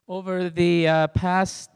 Over the past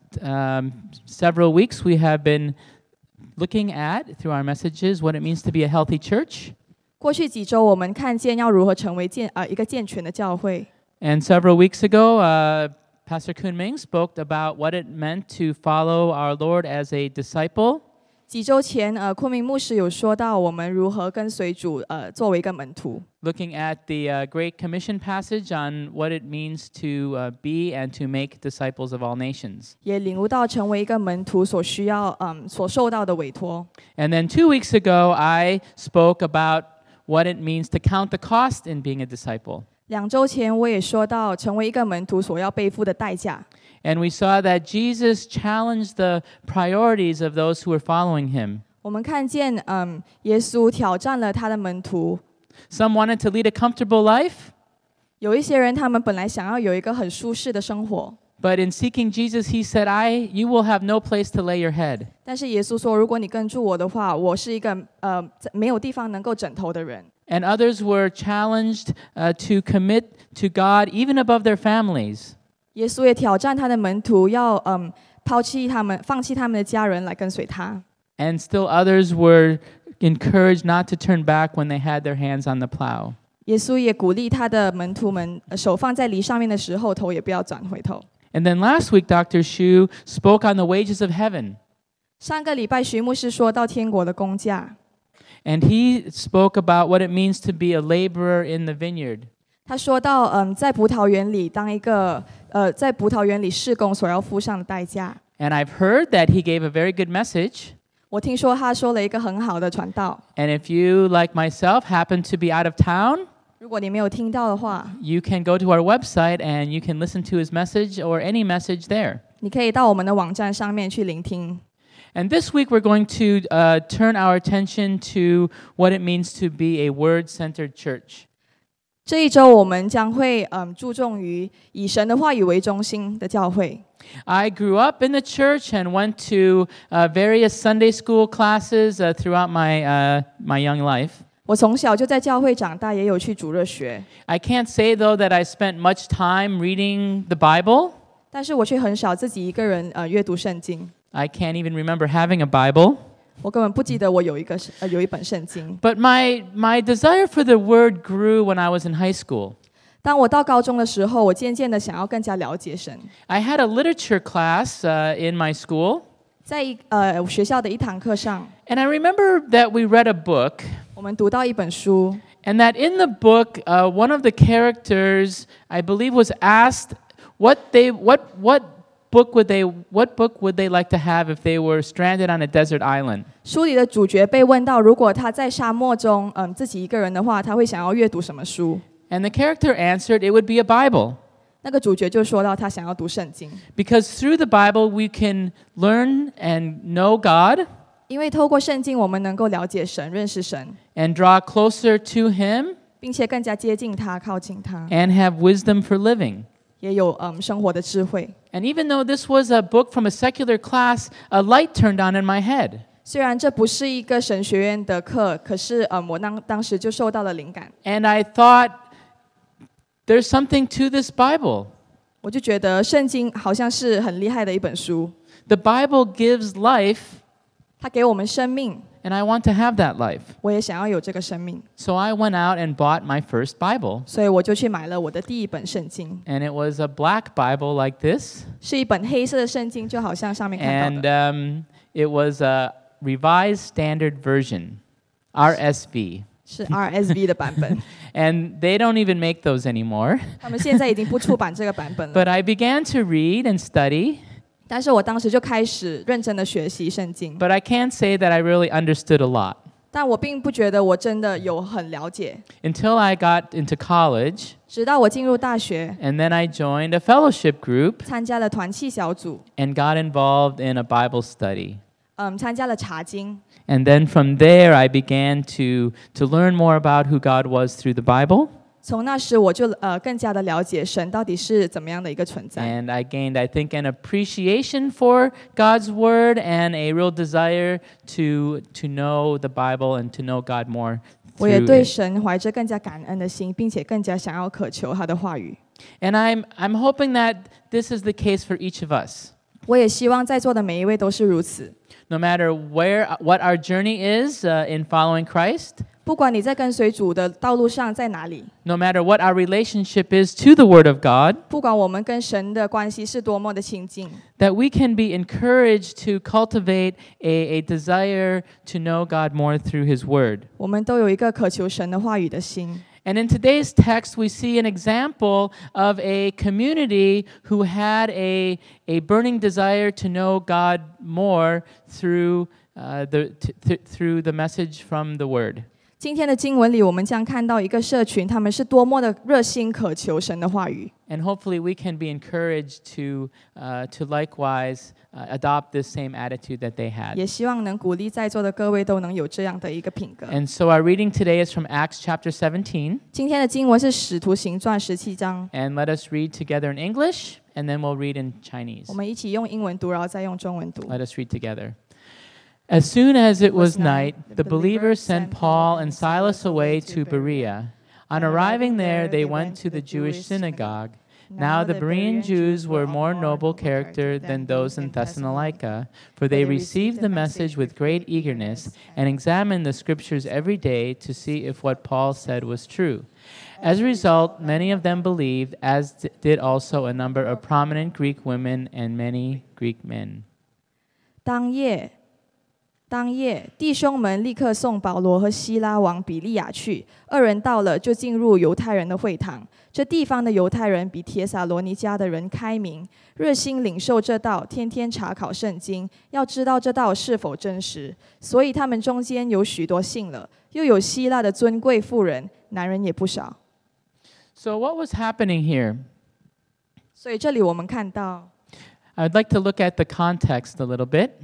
several weeks, we have been looking at, through our messages, what it means to be a healthy church. 过去几周，我们看见要如何成为一个健全的教会。 And several weeks ago, Pastor Kunming spoke about what it meant to follow our Lord as a disciple. 几周前，昆明牧师有说到我们如何跟随主，作为一个门徒。 Looking at the Great Commission passage on what it means to be and to make disciples of all nations. 也领悟到成为一个门徒所需要，所受到的委托。 And then 2 weeks ago, I spoke about what it means to count the cost in being a disciple. 2周前，我也说到成为一个门徒所要背负的代价。 And we saw that Jesus challenged the priorities of those who were following him. 我们看见，耶稣挑战了他的门徒。 Some wanted to lead a comfortable life, 有一些人，他们本来想要有一个很舒适的生活， but in seeking Jesus, he said, "You will have no place to lay your head." 但是耶稣说，如果你跟住我的话，我是一个没有地方能够枕头的人。 And others were challenged to commit to God even above their families. 耶稣也挑战他的门徒要放弃他们的家人来跟随他。 And still others were encouraged not to turn back when they had their hands on the plow. 耶稣也鼓励他的门徒们，手放在犁上面的时候，头也不要转回头。 And then last week, Dr. Shu spoke on the wages of heaven. 上个礼拜，徐牧师说到天国的工价， And he spoke about what it means to be a laborer in the vineyard. 他说到，在葡萄园里当一个在葡萄园里事工所要付上的代价。 And I've heard that he gave a very good message. 我听说他说了一个很好的传道。 And if you, like myself, happen to be out of town, 如果你没有听到的话， you can go to our website and you can listen to his message or any message there. 你可以到我们的网站上面去聆听。 And this week we're going to turn our attention to what it means to be a word-centered church. 这一周我们将会注重于以神的话语为中心的教会。 I grew up in the church and went to various Sunday school classes throughout my young life. 我从小就在教会长大，也有去主日学。 I can't say though that I spent much time reading the Bible. 但是我却很少自己一个人阅读圣经。 I can't even remember having a Bible. 我根本不记得我有一本圣经。 But my desire for the word grew when I was in high school. 当我到高中的时候，我渐渐的想要更加了解神。 I had a literature class in my school. 在学校的一堂课上， And I remember that we read a book, 我们读到一本书， and that in the book, one of the characters, I believe, was asked what book would they like to have if they were stranded on a desert island. 书里的主角被问到，如果他在沙漠中，自己一个人的话，他会想要阅读什么书？ And the character answered it would be a Bible. 那个主角就说到，他想要读圣经， Because through the Bible, we can learn and know God 因为透过圣经，我们能够了解神、认识神， and draw closer to Him 并且更加接近他、靠近他， and have wisdom for living. 也有生活的智慧。 And even though this was a book from a secular class, a light turned on in my head. 虽然这不是一个神学院的课，可是我当时就受到了灵感， And I thought, there's something to this Bible. 我就觉得圣经好像是很厉害的一本书， The Bible gives life, 它给我们生命， and I want to have that life. 我也想要有这个生命， So I went out and bought my first Bible. 所以我就去买了我的第一本圣经， And it was a black Bible like this. 是一本黑色的圣经，就好像上面看 And 到的， it was a Revised Standard Version, RSV. 是 RSV 的版本。 And they don't even make those anymore. 他们现在已经不出版这个版本了。 But I began to read and study, 但是我当时就开始认真的学习圣经， but I can't say that I really understood a lot. 但我并不觉得我真的有很了解。 Until I got into college, 直到我进入大学， and then I joined a fellowship group 参加了团契小组， and got involved in a Bible study. 参加了查经。 And then from there, I began to learn more about who God was through the Bible. 从那时我就更加的了解神到底是怎么样的一个存在。 And I gained, I think, an appreciation for God's Word and a real desire to know the Bible and to know God more 我也 through 对 it. 神怀着更加感恩的心，并且更加想要渴求他的话语。 And I'm hoping that this is the case for each of us. 我也希望在座的每一位都是如此。 No matter what our journey is in following Christ, 不管你在跟随主的道路上在哪里， no matter what our relationship is to the Word of God, 不管我们跟神的关系是多么的亲近， that we can be encouraged to cultivate a desire to know God more through His Word. 我们都有一个渴求神的话语的心。 And in today's text, we see an example of a community who had a burning desire to know God more through through the message from the Word. 今天的经文里，我们将看到一个社群，他们是多么的热心渴求神的话语。 And hopefully, we can be encouraged to likewise adopt this same attitude that they had. 也希望能鼓励在座的各位都能有这样的一个品格。 And so, our reading today is from Acts chapter 17. 今天的经文是《使徒行传》17章， And let us read together in English, and then we'll read in Chinese. 我们一起用英文读，然后再用中文读。 Let us read together. As soon as it was night, the believers sent Paul and Silas away to Berea. On arriving there, they went to the Jewish synagogue. Now the Berean Jews were more noble character than those in Thessalonica, for they received the message with great eagerness and examined the scriptures every day to see if what Paul said was true. As a result, many of them believed, as did also a number of prominent Greek women and many Greek men. 当夜，弟兄们立刻送保罗和希拉往比利亚去。二人到了，就进入犹太人的会堂。这地方的犹太人比帖撒罗尼迦的人开明，热心领受这道，天天查考圣经，要知道这道是否真实。所以他们中间有许多信了，又有希腊的尊贵妇人，男人也不少。 So what was happening here? 所以这里我们看到， I'd like to look at the context a little bit.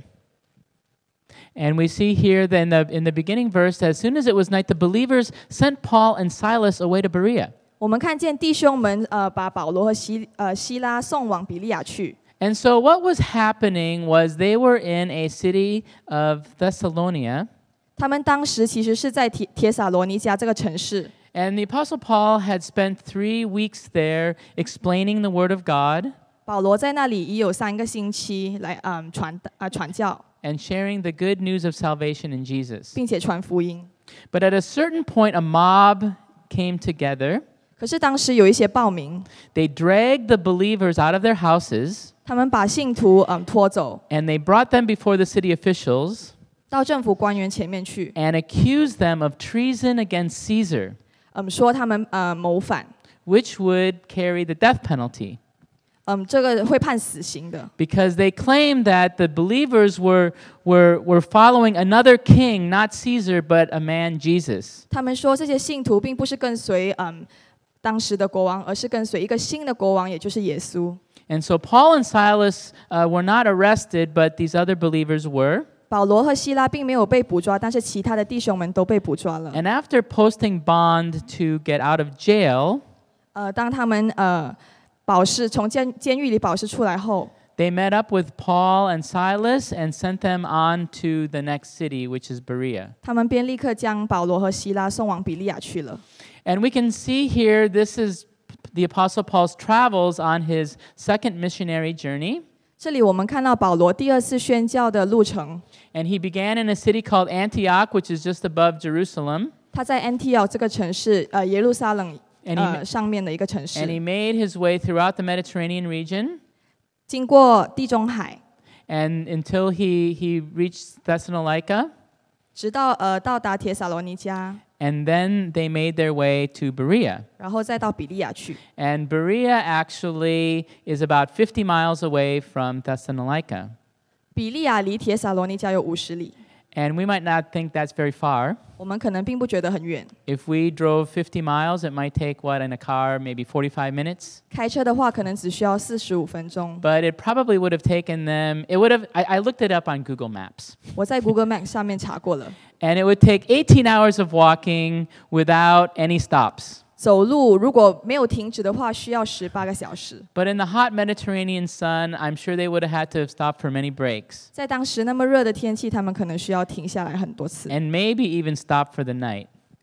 And we see here that in the beginning verse, as soon as it was night, the believers sent Paul and Silas away to Berea. 我们看见弟兄们把保罗和希拉送往比利亚去。 And so what was happening was they were in a city of Thessalonica. 他们当时其实是在帖撒罗尼迦这个城市。 And the Apostle Paul had spent 3 weeks there explaining the Word of God 保罗在那里已有3个星期来传教， and sharing the good news of salvation in Jesus. 并且传福音。 But at a certain point, a mob came together. 可是当时有一些暴民， They dragged the believers out of their houses 他们把信徒拖走 and they brought them before the city officials 到政府官员前面去， and accused them of treason against Caesar, 说他们谋反， which would carry the death penalty. 这个会判死刑的。 Because they claimed that the believers were following another king, not Caesar, but a man, Jesus. 他们说这些信徒并不是跟随当时的国王，而是跟随一个新的国王，也就是耶稣。 And so Paul and Silas were not arrested, but these other believers were. 保罗和希拉并没有被捕抓，但是其他的弟兄们都被捕抓了。 And after posting bond to get out of jail, 当他们从监狱里保释出来后， they met up with Paul and Silas and sent them on to the next city, which is Berea. 他们便立刻将保罗和希拉送往比利亚去了。 And we can see here this is the Apostle Paul's travels on his second missionary journey. 这里我们看到保罗第2次宣教的路程。 And he began in a city called Antioch, which is just above Jerusalem. 他在安提奥这个城市，耶路撒冷 And 上面的一个城市， he made his way throughout the Mediterranean region 经过地中海， and until he reached Thessalonica. 直到到达帖撒罗尼迦， And then they made their way to Berea. 然后再到比利亚去。 And Berea actually is about 50 miles away from Thessalonica. 比利亚离帖撒罗尼迦有50里， And we might not think that's very far. 我们可能并不觉得很远。 If we drove 50 miles, it might take, in a car, maybe 45 minutes. 开车的话，可能只需要45分钟。 But it probably would have taken them, I looked it up on Google Maps. 我在 Google Map 上面查过了， And it would take 18 hours of walking without any stops. 走路如果没有停止的话，需要18个小时。 But in the hot Mediterranean sun, I'm sure they would have had to have stopped for many breaks. 在当时那么热的天气，他们可能需要停下来很多次， And maybe even stop for the night.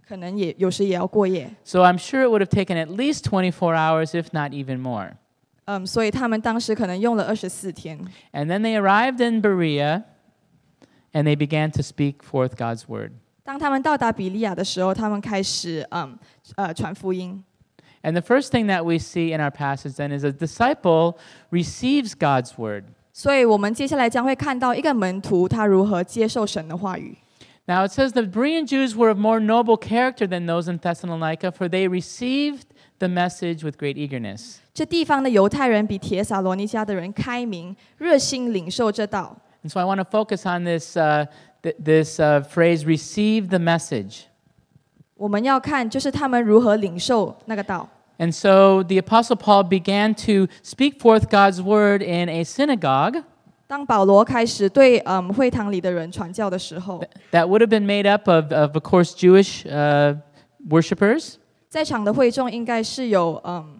可能也有时也要过夜。 So I'm sure it would have taken at least 24 hours, if not even more. 所以他们当时可能用了24天。 And then they arrived in Berea, and they began to speak forth God's word. 当他们到达比利亚的时候，他们开始传福音。 And the first thing that we see in our passage then is a disciple receives God's word. 所以我们接下来将会看到一个门徒他如何接受神的话语。 Now it says the Berean Jews were of more noble character than those in Thessalonica, for they received the message with great eagerness. 这地方的犹太人比帖撒罗尼迦的人开明，热心领受这道。 And so I want to focus on this phrase, receive the message. 我们要看就是他们如何领受那个道。 And so the Apostle Paul began to speak forth God's word in a synagogue 当保罗开始对会堂里的人传教的时候， that would have been made up of course, Jewish worshipers, 在场的会众应该是有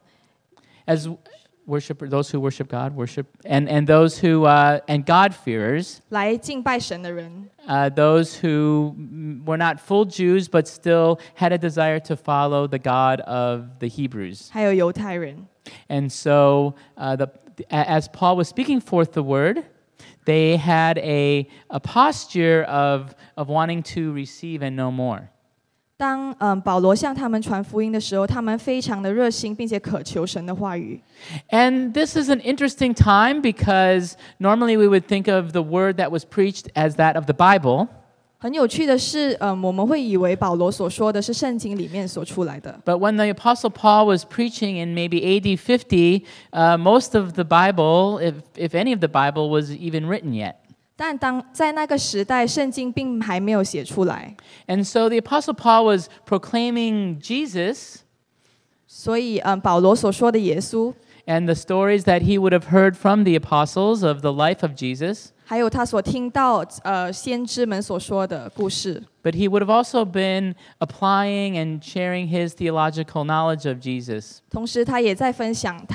as those who worship God, and those who and God-fearers, 来敬拜神的人， those who were not full Jews but still had a desire to follow the God of the Hebrews. 还有犹太人。 And so as Paul was speaking forth the word, they had a posture of wanting to receive and know more. 当保罗向他们传福音的时候，他们非常的热心，并且渴求神的话语。 And this is an interesting time because normally we would think of the word that was preached as that of the Bible. 很有趣的是，我们会以为保罗所说的是圣经里面所出来的。 But when the Apostle Paul was preaching in maybe AD 50, most of the Bible, if any of the Bible, was even written yet. 但在那个时代，圣经并还没有写出来， And so the Apostle Paul was proclaiming Jesus 所以保罗所说的耶稣， and the stories that he would have heard from the apostles of the life of Jesus. 还有他所听到先知们所说的故事。 But he would have also been applying and sharing his theological knowledge of Jesus. 同时，他也在分享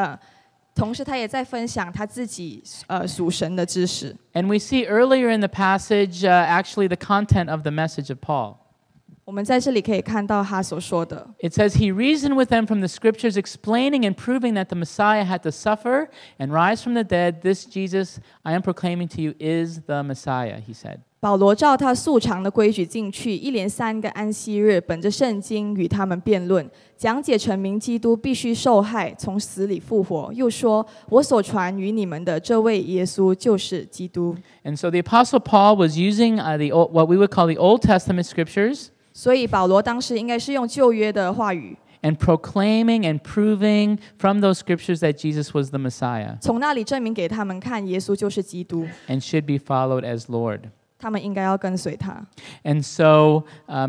他自己属神的知识。 And we see earlier in the passage actually the content of the message of Paul. 我们在这里可以看到他所说的。 It says he reasoned with them from the scriptures, explaining and proving that the Messiah had to suffer and rise from the dead. This Jesus I am proclaiming to you is the Messiah, he said. 保罗照他素常的规矩进去，一连3个安息日，本着圣经与他们辩论，讲解陈明基督必须受害，从死里复活。又说：“我所传与你们的这位耶稣就是基督。” And so the Apostle Paul was using what we would call the Old Testament scriptures 所以保罗当时应该是用旧约的话语， and proclaiming and proving from those scriptures that Jesus was the Messiah 从那里证明给他们看，耶稣就是基督， and should be followed as Lord. 他们应该要跟随他。 And so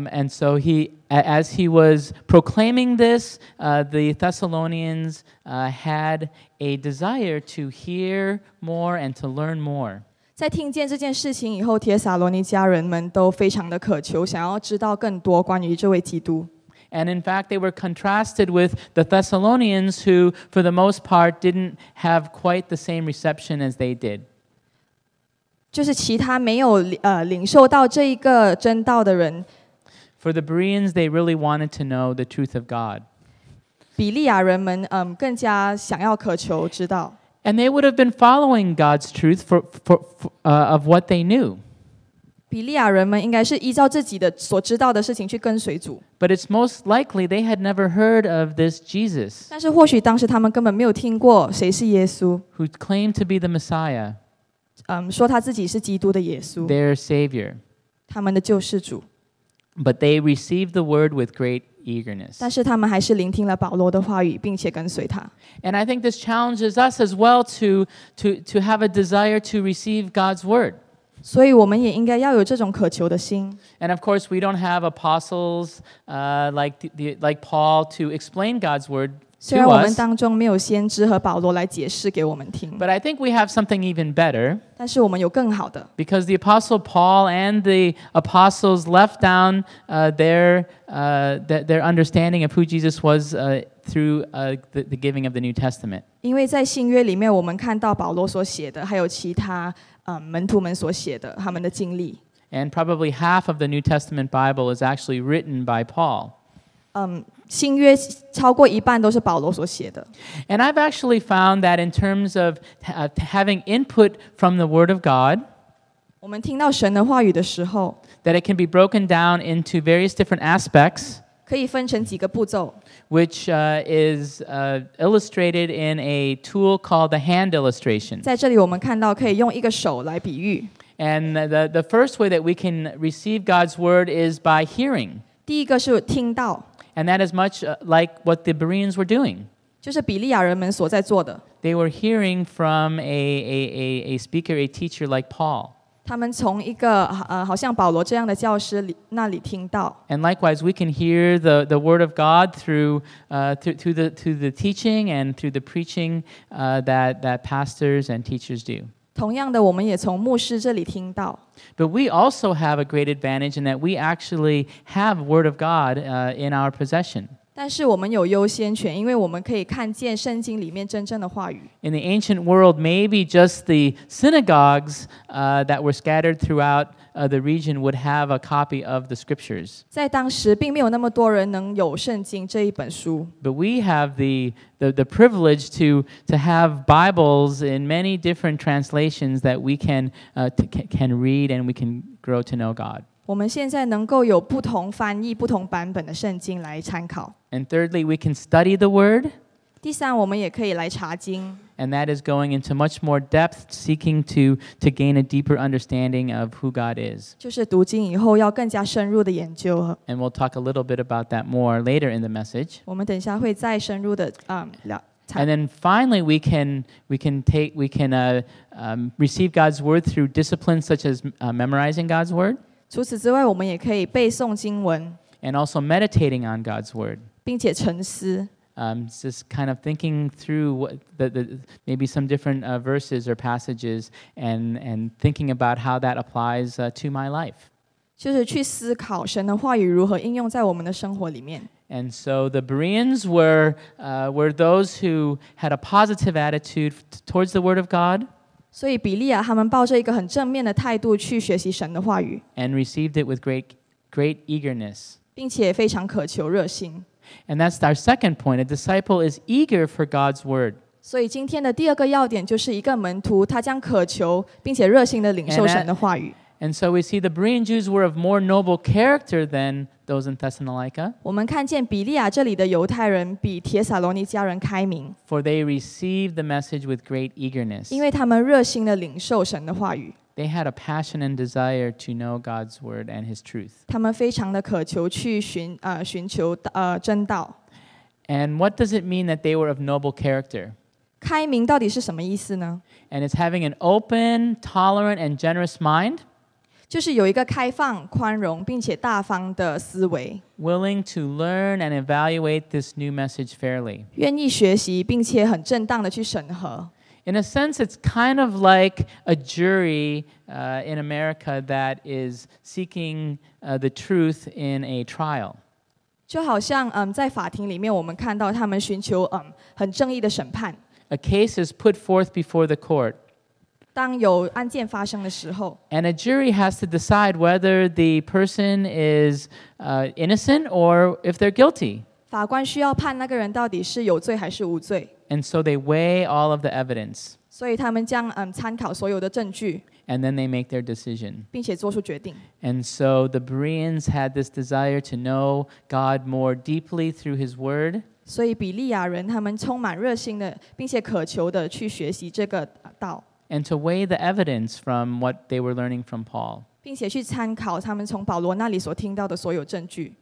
he, as he was proclaiming this, the Thessalonians had a desire to hear more and to learn more. 在听见这件事情以后，帖撒罗尼迦人们都非常的渴求，想要知道更多关于这位基督。 And in fact, they were contrasted with the Thessalonians, who, for the most part, didn't have quite the same reception as they did. 就是其他没有领受到这一个真道的人， For the Bereans, they really wanted to know the truth of God. 比利亚人们更加想要渴求知道。 And they would have been following God's truth of what they knew. 比利亚人们应该是依照自己的所知道的事情去跟随主， But it's most likely they had never heard of this Jesus 但是或许当时他们根本没有听过谁是耶稣， who claimed to be the Messiah, 说他自己是基督的耶稣， their Savior. 他们的救世主。 But they received the word with great eagerness. 但是他们还是聆听了保罗的话语，并且跟随他。 And I think this challenges us as well to have a desire to receive God's word. 所以我们也应该要有这种渴求的心。 And of course, we don't have apostles like Paul to explain God's word 虽 to 然我们 us. 当中没有先知和保罗来解释给我们听， But I think we have something even better 但是我们有更好的， because the apostle Paul and the apostles left down their understanding of who Jesus was through the giving of the New Testament. 因为在新约里面，我们看到保罗所写的，还有其他门徒们所写的他们的经历。 And probably half of the New Testament Bible is actually written by Paul. 新约超过一半都是保罗所写的。 And I've actually found that in terms of having input from the Word of God, 我们听到神的话语的时候， that it can be broken down into various different aspects, 可以分成几个步骤， which is illustrated in a tool called the hand illustration. 在这里我们看到可以用一个手来比喻。 And the first way that we can receive God's Word is by hearing. 第一个是听到， And that is much like what the Bereans were doing. 就是比利亚人们所在做的。 They were hearing from a speaker, a teacher like Paul. 他们从一个好像保罗这样的教师那里听到。 And likewise, we can hear the Word of God through the teaching and through the preaching that pastors and teachers do. 同样的，我们也从牧师这里听到。 But we also have a great advantage in that we actually have Word of God in our possession. 但是我们有优先权，因为我们可以看见圣经里面真正的话语。 In the ancient world, maybe just the synagogues that were scattered throughout the region would have a copy of the scriptures. 在当时，并没有那么多人能有圣经这一本书。 But we have the privilege to have Bibles in many different translations that we can read and we can grow to know God. 我们现在能够有不同翻译、不同版本的圣经来参考。 And thirdly, we can study the Word, 第三，我们也可以来查经， and that is going into much more depth, seeking to gain a deeper understanding of who God is. 就是读经以后要更加深入的研究。 And we'll talk a little bit about that more later in the message. 我们等一下会再深入的聊。 And then finally, we can receive God's Word through disciplines such as memorizing God's Word, 除此之外，我们也可以背诵经文， and also meditating on God's Word. 并且沉思。 Just kind of thinking through what maybe some different verses or passages and thinking about how that applies to my life. 就是去思考神的话语如何应用在我们的生活里面。 And so the Bereans were those who had a positive attitude towards the Word of God 所以比利亚他们抱着一个很正面的态度去学习神的话语， and received it with great eagerness. 并且非常渴求热心。 And that's our second point. A disciple is eager for God's Word. 所以今天的第二个要点就是一个门徒，他将渴求并且热心的领受神的话语。 And so we see the Berean Jews were of more noble character than those in Thessalonica, 我们看见比利亚这里的犹太人比帖撒罗尼迦人开明， for they received the message with great eagerness. 因为他们热心的领受神的话语， They had a passion and desire to know God's Word and His truth. 他们非常的渴求去寻求真道。 And what does it mean that they were of noble character? 开明到底是什么意思呢？ And it's having an open, tolerant, and generous mind, 就是有一个开放、宽容并且大方的思维， willing to learn and evaluate this new message fairly. 愿意学习并且很正当的去审核。 In a sense, it's kind of like a jury in America that is seeking the truth in a trial. 就好像在法庭里面，我们看到他们寻求很正义的审判。 A case is put forth before the court, 当有案件发生的时候， and a jury has to decide whether the person is innocent or if they're guilty. 法官需要判那个人到底是有罪还是无罪， And so they weigh all of the evidence, 所以他们将参考所有的证据， and then they make their decision. 并且做出决定。 And so the Bereans had this desire to know God more deeply through His Word, 所以比利亚人他们充满热心的，并且渴求的去学习这个道， and to weigh the evidence from what they were learning from Paul. 并且去参考他们从保罗那里所听到的所有证据。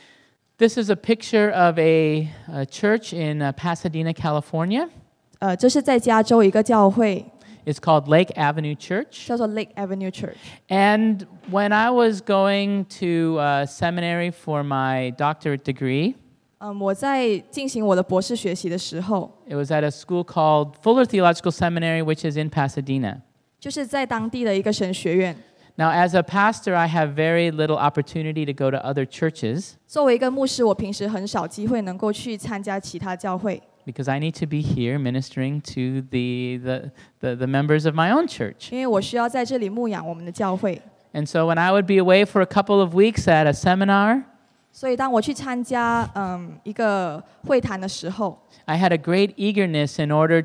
This is a picture of a church in Pasadena, California. 这是在加州一个教会， It's called Lake Avenue Church. 叫做 Lake Avenue Church。 And when I was going to seminary for my doctorate degree, 我在进行我的博士学习的时候， it was at a school called Fuller Theological Seminary, which is in Pasadena. 就是在当地的一个神学院。 Now, as a pastor, I have very little opportunity to go to other churches 作为一个牧师，我平时很少机会能够去参加其他教会， because I need to be here ministering to the members of my own church. 因为我需要在这里牧养我们的教会。 And so when I would be away for a couple of weeks at a seminar, 所以当我去参加一个会谈的时候， I had a great eagerness in order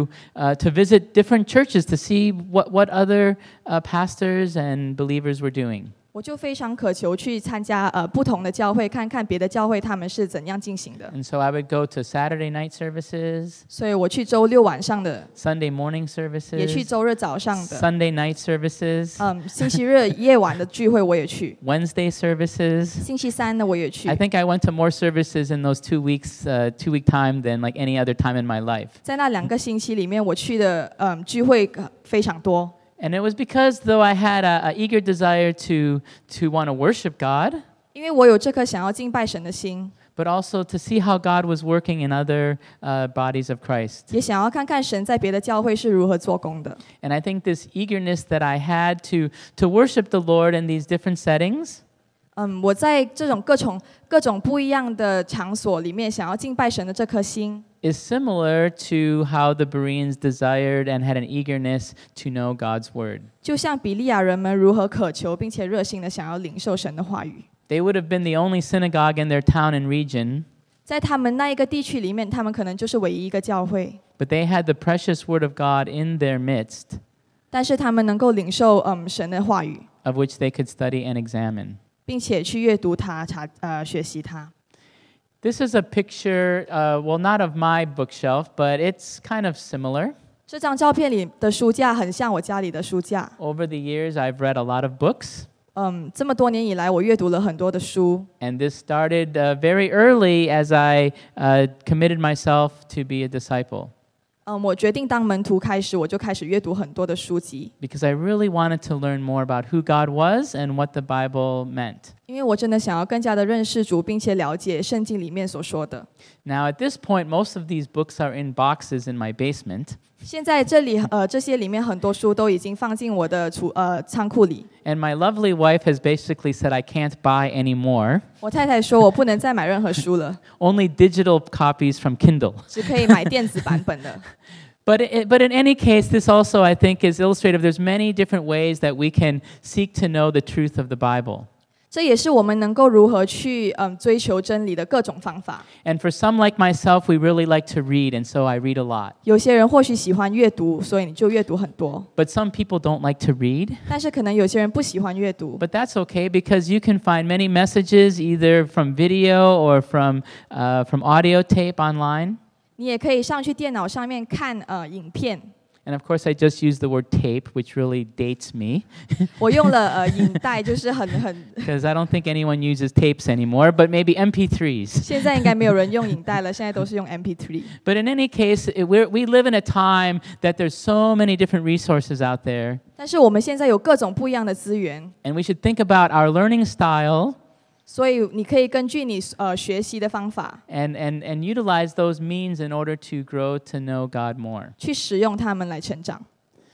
to visit different churches to see what other pastors and believers were doing. 我就非常渴求去参加不同的教会，看看别的教会他们是怎样进行的。 And so I would go to Saturday night services, 所以我去周六晚上的， Sunday morning 也去 services, 周日早上的， Sunday night services, 星期日夜晚的聚会我也去， Wednesday services. 星期三的我也去 I。think I went to more services in those 2 weeks, 2-week time than like any other time in my life. 在那2个星期里面，我去的聚会非常多。 And it was because though I had a eager desire to want to worship God, 因为我有这颗想要敬拜神的心， but also to see how God was working in other bodies of Christ. 也想要看看神在别的教会是如何做工的。 And I think this eagerness that I had to worship the Lord in these different settings, 我在这种各种不一样的场所里面，想要敬拜神的这颗心， is similar to how the Bereans desired and had an eagerness to know God's word. 就像比利亚人们如何渴求并且热心的想要领受神的话语。 They would have been the only synagogue in their town and region, 在他们那一个地区里面，他们可能就是唯一一个教会， but they had the precious word of God in their midst, 但是他们能够领受神的话语， of which they could study and examine. 并且去阅读它、学习它。 This is a picture, well, not of my bookshelf, but it's kind of similar. 这张照片里的书架很像我家里的书架。 Over the years, I've read a lot of books, 这么多年以来，我阅读了很多的书。 and this started very early as I committed myself to be a disciple, 我决定当门徒开始，我就开始阅读很多的书籍， because I really wanted to learn more about who God was and what the Bible meant. 因为我真的想要更加的认识主，并且了解圣经里面所说的。 Now, at this point, most of these books are in boxes in my basement, 现在这里这些里面很多书都已经放进我的仓库里。 and my lovely wife has basically said I can't buy any more, 我太太说我不能再买任何书了， only digital copies from Kindle. 只可以买电子版本的。 But in any case, this also, I think, is illustrative. There's many different ways that we can seek to know the truth of the Bible. 这也是我们能够如何去追求真理的各种方法。 And for some like myself, we really like to read, and so I read a lot. 有些人或许喜欢阅读，所以你就阅读很多； But some people don't like to read. 但是可能有些人不喜欢阅读。 But that's okay because you can find many messages either from video or from audio tape online. 你也可以上去电脑上面看影片。 And of course, I just use the word tape, which really dates me 我用了影带，就是很 because I don't think anyone uses tapes anymore, but maybe MP3s. 现在应该没有人用影带了，现在都是用 MP3。 But in any case, we live in a time that there's so many different resources out there, 但是我们现在有各种不一样的资源， and we should think about our learning style 所以你可以根据你学习的方法 and utilize those means in order to grow to know God more. 去使用它们来成长。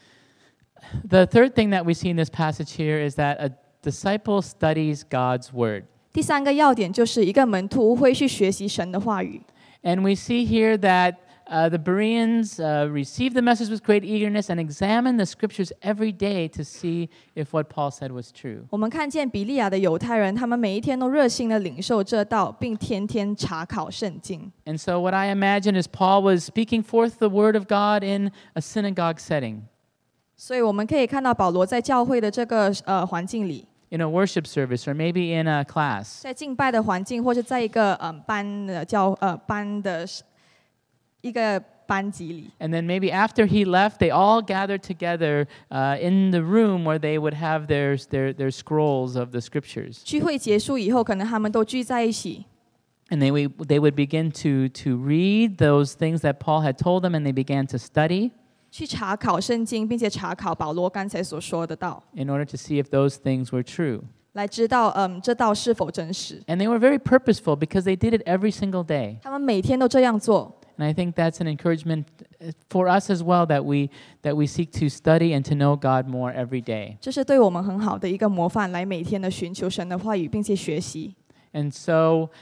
The third thing that we see in this passage here is that a disciple studies God's word. 第3个要点就是一个门徒会去学习神的话语。 And we see here that the Bereans received the message with great eagerness and examined the scriptures every day to see if what Paul said was true. 我们看见比利亚的犹太人，他们每一天都热心的领受这道，并天天查考圣经。 And so what I imagine is Paul was speaking forth the word of God in a synagogue setting, 所以我们可以看到保罗在教会的这个环境里， in a worship service, or maybe in a class. 在敬拜的环境，或者在一个班的一个班级里。 And then maybe after he left, they all gathered together in the room where they would have their scrolls of the scriptures. 聚会结束以后，可能他们都聚在一起， And they would begin to read those things that Paul had told them, and they began to study 去查考圣经，并且查考保罗刚才所说的道， in order to see if those things were true. 来知道这道是否真实。 And they were very purposeful because they did it every single day. 他们每天都这样做。 And I think that's an encouragement for us as well, that we seek to study and to know God more every day. 这是对我们很好的一个模范，来每天的寻求神的话语，并且学习。 And so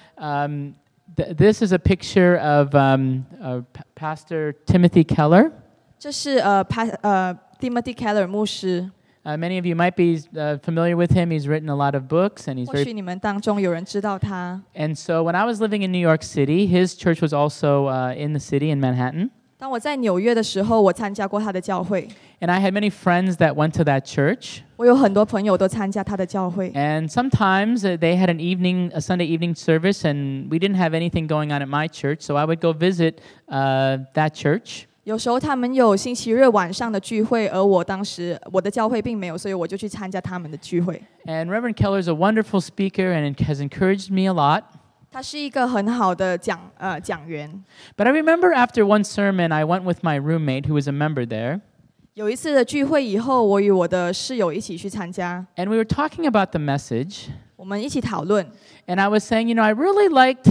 this is a picture of Pastor Timothy Keller. 这是Timothy Keller 牧师。 Many of you might be familiar with him. He's written a lot of books, and he's 或许 very. 你们当中有人知道他。 And so when I was living in New York City, his church was also in the city in Manhattan. 当我在纽约的时候，我参加过他的教会， And I had many friends that went to that church. 我有很多朋友都参加他的教会。 And sometimes they had a Sunday evening service, and we didn't have anything going on at my church, so I would go visit that church. 有时候他们有星期日晚上的聚会，而我当时我的教会并没有，所以我就去参加他们的聚会。 And Reverend Keller is a wonderful speaker and has encouraged me a lot. 他是一个很好的讲员。 But I remember after one sermon, I went with my roommate, who was a member there, 有一次的聚会以后，我与我的室友一起去参加， and we were talking about the message. 我们一起讨论。 And I was saying, I really liked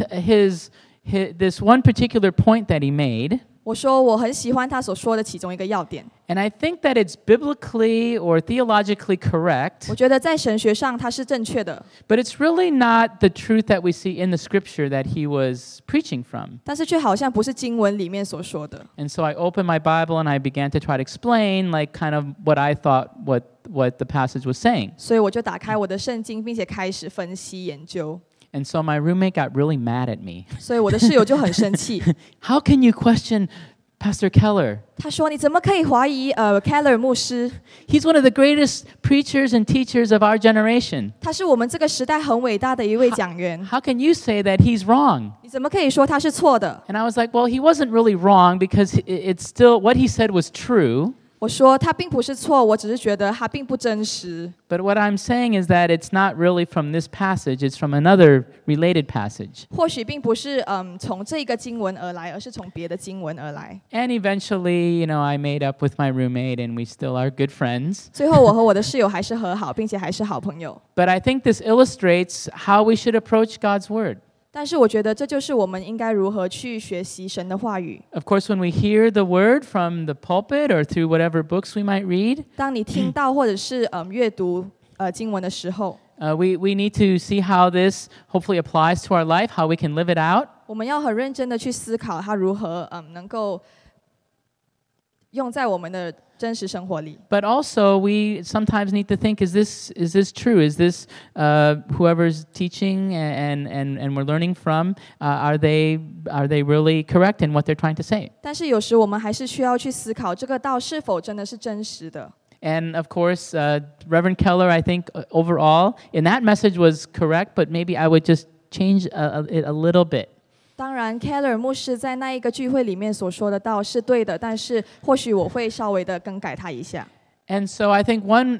this one particular point that he made. 我说我很喜欢他所说的其中一个要点。 And I think that it's biblically or theologically correct, 我觉得在神学上它是正确的， but it's really not the truth that we see in the scripture that he was preaching from. 但是却好像不是经文里面所说的。 And so I opened my Bible and I began to try to explain, like, kind of what I thought what the passage was saying. 所以我就打开我的圣经，并且开始分析研究。 And so my roommate got really mad at me. 所以我的室友就很生气， How can you question Pastor Keller? 他说：“你怎么可以怀疑Keller 牧师？ He's one of the greatest preachers and teachers of our generation. 他是我们这个时代很伟大的一位讲员， How can you say that he's wrong?” 你怎么可以说他是错的？” And I was like, well, he wasn't really wrong because it's still what he said was true. 我说他并不是错，我只是觉得他并不真实。 But what I'm saying is that it's not really from this passage, it's from another related passage. 或许并不是从这个经文而来，而是从别的经文而来。 And eventually, I made up with my roommate and we still are good friends. 最后，我和我的室友还是和好，并且还是好朋友。 But I think this illustrates how we should approach God's word. 但是我觉得这就是我们应该如何去学习神的话语。 Of course, when we hear the word from the pulpit or through whatever books we might read, 当你听到或者是阅读经文的时候， we need to see how this hopefully applies to our life, how we can live it out. 我们要很认真的去思考它如何能够用在我们的真实生活里。 But also, we sometimes need to think: Is this true? Is this whoever's teaching and we're learning from? Are they really correct in what they're trying to say? 但是有时我们还是需要去思考这个道是否真的是真实的。 And of course, Reverend Keller, I think overall in that message was correct, but maybe I would just change it a little bit. 当然 ，Keller 牧师在那一个聚会里面所说的道是对的，但是或许我会稍微的更改它一下。 And so I think one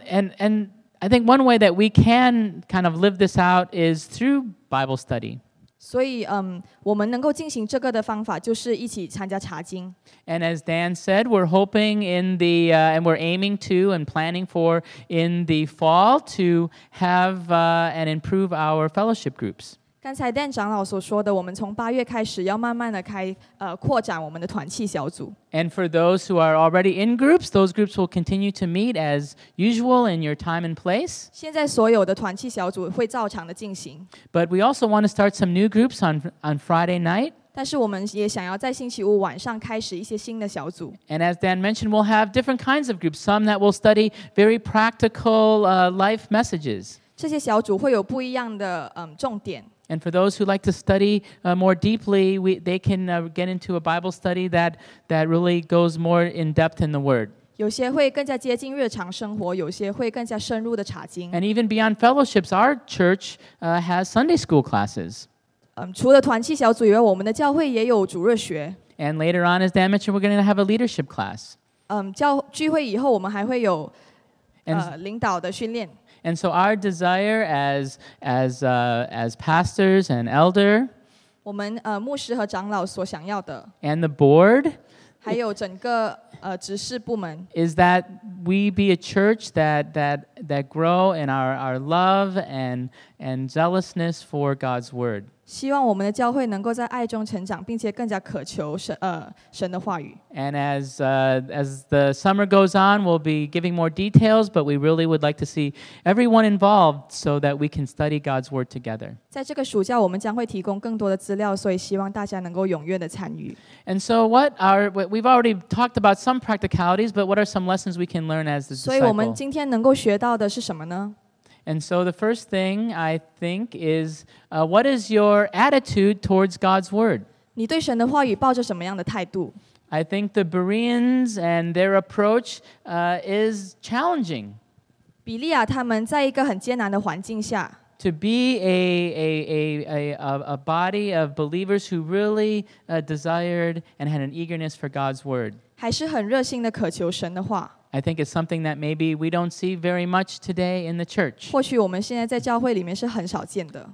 way that we can kind of live this out is through Bible study. 所以，我们能够进行这个的方法就是一起参加查经。 And as Dan said, we're hoping and we're aiming to and planning for in the fall to have and improve our fellowship groups. 刚才Dan 长老所说的，我们从8月开始要慢慢的扩展我们的团契小组。 And for those who are already in groups, those groups will continue to meet as usual in your time and place. 现在所有的团契小组会照常的进行， But we also want to start some new groups on Friday night. 但是我们也想要在星期五晚上开始一些新的小组。 And as Dan mentioned, we'll have different kinds of groups, some that will study very practical life messages. 这些小组会有不一样的重点。 And for those who like to study more deeply, they can get into a Bible study that really goes more in depth in the Word. 有些会更加接近日常生活，有些会更加深入的查经。 And even beyond fellowships, our church has Sunday school classes. 除了团契小组以外，我们的教会也有主日学。 And later on, as Dan mentioned, we're going to have a leadership class. 聚会以后，我们还会有 And 领导的训练。 And so our desire as pastors and elder 我们牧师和长老所想要的， and the board 还有整个执事部门， is that we be a church that grow in our love and zealousness for God's word. 希望我们的教会能够在爱中成长，并且更加渴求神的话语。 And as the summer goes on, we'll be giving more details, but we really would like to see everyone involved so that we can study God's Word together. 在这个暑假，我们将会提供更多的资料，所以希望大家能够踊跃的参与。 And so we've already talked about some practicalities, but what are some lessons we can learn as the 所以我们 disciple? 今天能够学到的是什么呢？ And so the first thing I think is, what is your attitude towards God's Word? 你对神的话语抱着什么样的态度？ I think the Bereans and their approach is challenging. 比利亚他们在一个很艰难的环境下， To be a body of believers who really desired and had an eagerness for God's Word. 还是很热心的渴求神的话。 I think it's something that maybe we don't see very much today in the church. 或许我们现在在教会里面是很少见的。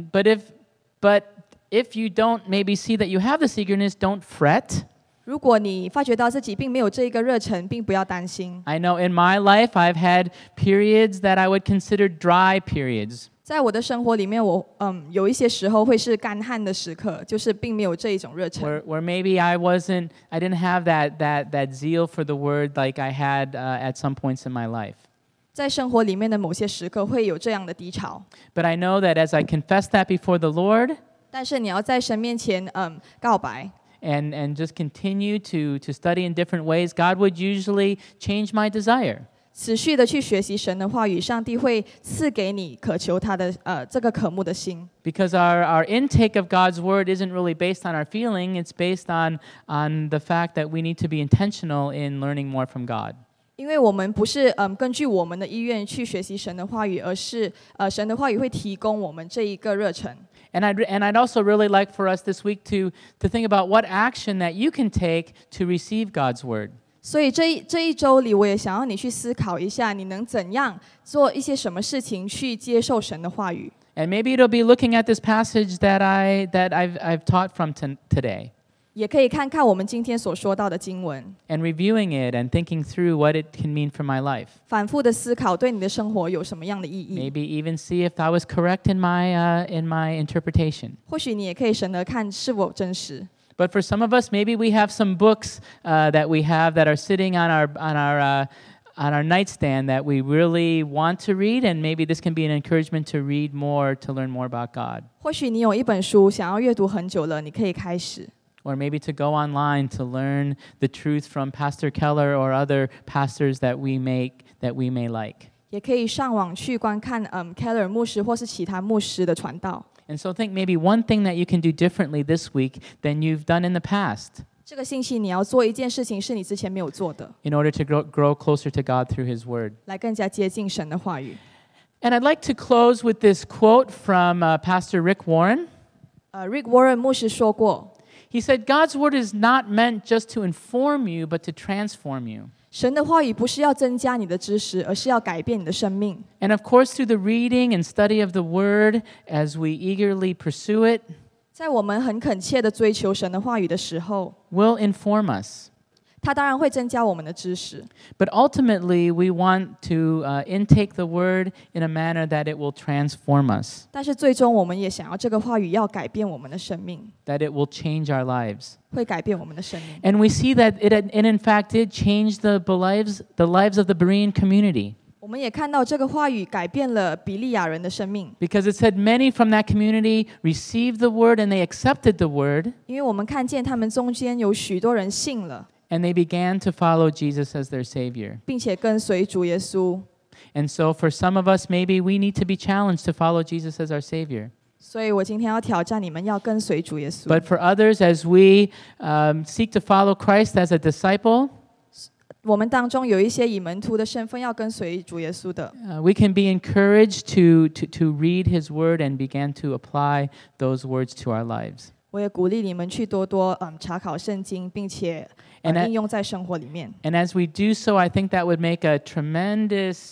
But if you don't maybe see that you have this eagerness, don't fret. 如果你发觉到自己并没有这一个热忱，并不要担心。 I know in my life I've had periods that I would consider dry periods. 在我的生活里面，我有一些时候会是干旱的时刻，就是并没有这一种热忱。 Where maybe I didn't have that zeal for the word like I had at some points in my life. 在生活里面的某些时刻会有这样的低潮， But I know that as I confess that before the Lord 但是你要在神面前告白， and just continue to study in different ways, God would usually change my desire. 持续的去学习神的话语，上帝会赐给你渴求他的这个渴慕的心。 Because our intake of God's word isn't really based on our feeling, it's based on the fact that we need to be intentional in learning more from God. 因为我们不是根据我们的意愿去学习神的话语，而是神的话语会提供我们这一个热忱。 And I'd also really like for us this week to think about what action that you can take to receive God's word. 所以这一周里，我也想要你去思考一下，你能怎样做一些什么事情去接受神的话语。 And maybe it'll be looking at this passage that I've taught from today 也可以看看我们今天所说到的经文， and reviewing it and thinking through what it can mean for my life. 反复的思考对你的生活有什么样的意义。 Maybe even see if I was correct in my interpretation. 或许你也可以审核看是否真实。 But for some of us, maybe we have some books that we have that are sitting on our nightstand that we really want to read, and maybe this can be an encouragement to read more, to learn more about God. 或许你有一本书想要阅读很久了，你可以开始。 Or maybe to go online to learn the truth from Pastor Keller or other pastors that we may like. 也可以上网去观看Keller 牧师或是其他牧师的传道。 And so think maybe one thing that you can do differently this week than you've done in the past 这个星期你要做一件事情是你之前没有做的， in order to grow closer to God through His Word. 来更加接近神的话语。 And I'd like to close with this quote from Pastor Rick Warren. Rick Warren 牧师说过， He said, God's Word is not meant just to inform you, but to transform you. 神的话语不是要增加你的知识，而是要改变你的生命。 And of course, through the reading and study of the Word, as we eagerly pursue it, 在我们很恳切的追求神的话语的时候， will inform us. 它当然会增加我们的知识。 But ultimately, we want to intake the Word in a manner that it will transform us, 但是最终我们也想要这个话语要改变我们的生命， that it will change our lives. 会改变我们的生命。 And we see that it in fact did change the lives of the Berean community. 我们也看到这个话语改变了比利亚人的生命， Because it said many from that community received the Word and they accepted the Word, 因为我们看见他们中间有许多人信了， and they began to follow Jesus as their Savior. 并且跟随主耶稣。 And so for some of us, maybe we need to be challenged to follow Jesus as our Savior. 所以我今天要挑战你们，要跟随主耶稣。 But for others, as we seek to follow Christ as a disciple, 我们当中有一些以门徒的身份要跟随主耶稣的， we can be encouraged to read His Word and begin to apply those words to our lives. 我也鼓励你们去多多查考圣经，并且应用在生活里面。 And as we do so, I think that would make a tremendous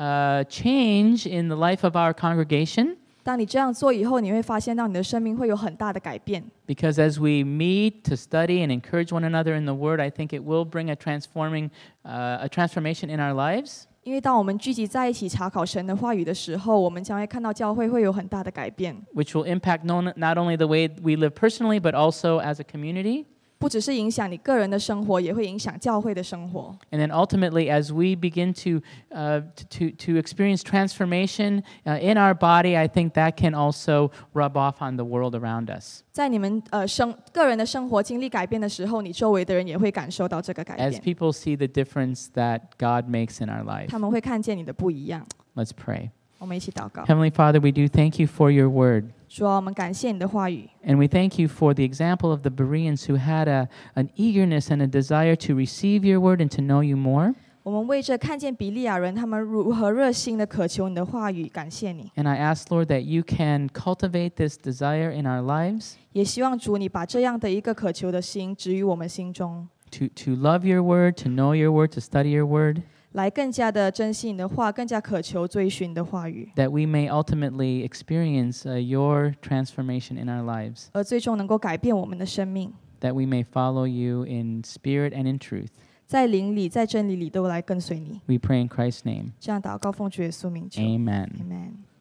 change in the life of our congregation. 当你这样做以后，你会发现到你的生命会有很大的改变。 Because as we meet to study and encourage one another in the Word, I think it will bring a transformation in our lives. 因为当我们聚集在一起查考神的话语的时候，我们将会看到教会会有很大的改变， which will impact not only the way we live personally, but also as a community. 不只是影响你个人的生活，也会影响教会的生活。 And then ultimately, as we begin to experience transformation in our body, I think that can also rub off on the world around us. 在你们个人的生活经历改变的时候，你周围的人也会感受到这个改 As 变， people see the difference that God makes in our life. 他们会看见你的不一样。 Let's pray. 我们一起祷告。 Heavenly Father, we do thank you for your word. 主啊，我们感谢你的话语， And we thank you for the example of the Bereans who had an eagerness and a desire to receive your word and to know you more. 我们为着看见比利亚人他们如何热心的渴求你的话语，感谢你。 And I ask, Lord, that you can cultivate this desire in our lives 也希望主你把这样的一个渴求的心植于我们心中， to love your word, to know your word, to study your word, 来更加的珍惜你的话，更加渴求追寻你的话语， that we may ultimately experience your transformation in our lives, 而最终能够改变我们的生命， that we may follow you in spirit and in truth. 在灵里，在真理里都来跟随你。 We pray in Christ's name. 这样祷告，奉主耶稣名求。 Amen. Amen